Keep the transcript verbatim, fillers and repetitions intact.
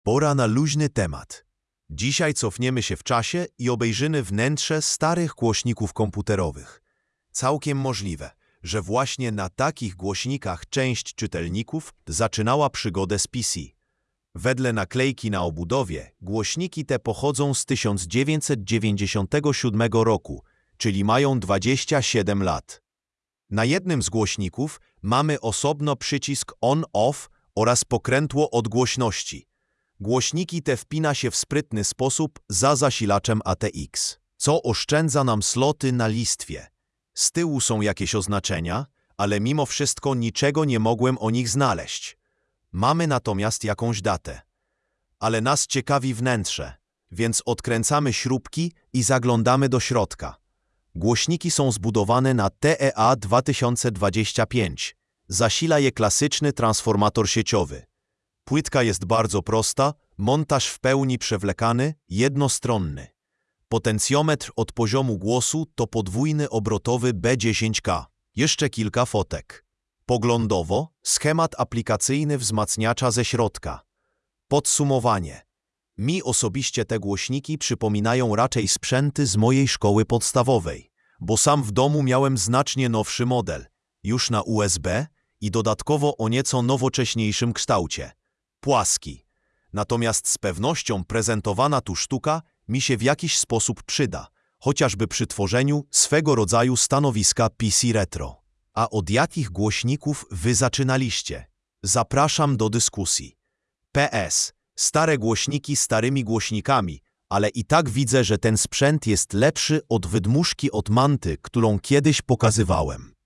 Pora na luźny temat. Dzisiaj cofniemy się w czasie i obejrzymy wnętrze starych głośników komputerowych. Całkiem możliwe, że właśnie na takich głośnikach część czytelników zaczynała przygodę z P C. Wedle naklejki na obudowie głośniki te pochodzą z tysiąc dziewięćset dziewięćdziesiątego siódmego roku, czyli mają dwadzieścia siedem lat. Na jednym z głośników mamy osobno przycisk on-off oraz pokrętło odgłośności. Głośniki te wpina się w sprytny sposób za zasilaczem A T X, co oszczędza nam sloty na listwie. Z tyłu są jakieś oznaczenia, ale mimo wszystko niczego nie mogłem o nich znaleźć. Mamy natomiast jakąś datę. Ale nas ciekawi wnętrze, więc odkręcamy śrubki i zaglądamy do środka. Głośniki są zbudowane na T E A dwa tysiące dwadzieścia pięć. Zasila je klasyczny transformator sieciowy. Płytka jest bardzo prosta, montaż w pełni przewlekany, jednostronny. Potencjometr od poziomu głosu to podwójny obrotowy B dziesięć K. Jeszcze kilka fotek. Poglądowo schemat aplikacyjny wzmacniacza ze środka. Podsumowanie. Mi osobiście te głośniki przypominają raczej sprzęty z mojej szkoły podstawowej, bo sam w domu miałem znacznie nowszy model, już na U S B i dodatkowo o nieco nowocześniejszym kształcie. Płaski. Natomiast z pewnością prezentowana tu sztuka mi się w jakiś sposób przyda, chociażby przy tworzeniu swego rodzaju stanowiska P C retro. A od jakich głośników wy zaczynaliście? Zapraszam do dyskusji. P S. Stare głośniki starymi głośnikami, ale i tak widzę, że ten sprzęt jest lepszy od wydmuszki od Manty, którą kiedyś pokazywałem.